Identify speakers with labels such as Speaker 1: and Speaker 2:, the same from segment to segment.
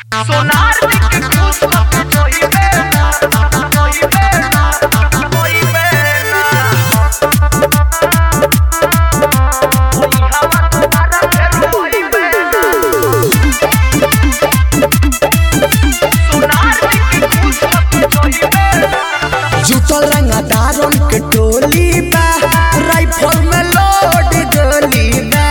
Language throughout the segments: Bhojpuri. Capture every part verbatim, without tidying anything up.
Speaker 1: सोनार के खुश होई बेना होई बेना होई बेना होई हवा तुम्हारा फेर होई बेना सोनार के खुश होई बेना
Speaker 2: जुटल रंगदारन के टोली बा राइफल में लोड गोली बा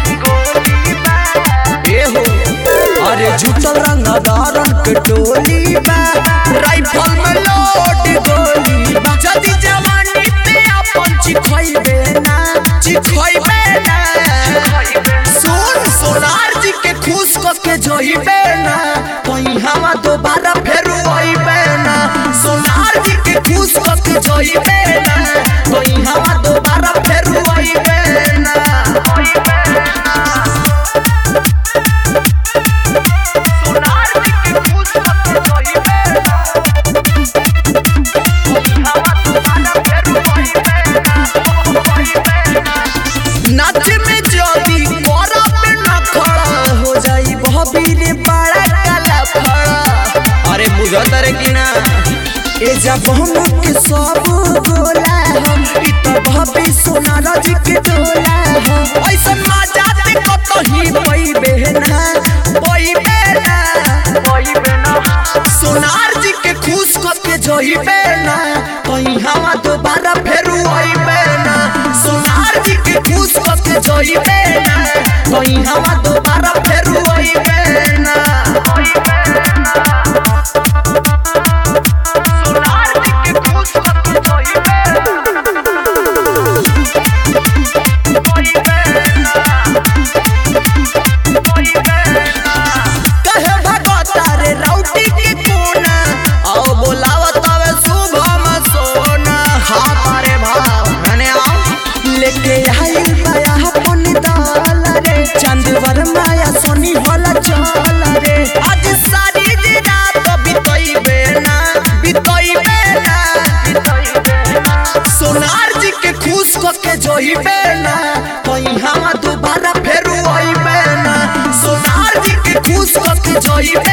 Speaker 2: ए हो अरे जुटल रंगदारन के टोली बा राइफल में लोड गोली बा जदी जवानी पे अपन चिखइबे ना चिखइबे ना सुन सोनार जी के खुश क के जोइबे ना कोई हवा दोबारा फेर होइबे ना सोनार जी के खुश क के जोइबे ना कोई हवा दोबारा फेर होइबे ना
Speaker 1: सोनार के खुश होई बेना होई हवा तुम्हारा फेर होई बेना होई बेना
Speaker 2: नाच में जदी कोरा पे ना खड़ा हो जाई बहबीर बड़ा काला फड़ा अरे बुझत रे कि ना ए जब हम के सब गोला हम इ तो भाभी सोनार जी के डोला हम ऐसा मजा ते कतही पइबे ना पइबे ना
Speaker 1: होई बेना
Speaker 2: सोनार जी के खुश क के जोइबे ना कहीं हवा दोबारा फेर होइबे ना सोनार जी के खुश क के जोइबे ना कहीं हवा दोबारा फेर होइबे ना
Speaker 1: सोनार के खुश होई बेना होई बेना होई बेना
Speaker 2: कहे भगवता रे राउटी के कोना आओ बोलावत आवे शुभम सोना हाँ पारे भाव मने आओ लेके आई माया अपन दाल रे चंदवर माया सोनी होला चल रे आज सारी जी रात बितइबे ना बितइबे ना सोनार जी के खुश क के जोइबे ना कोई हवा दोबारा फेर होइबे ना सोनार जी के खुश क के जोइबे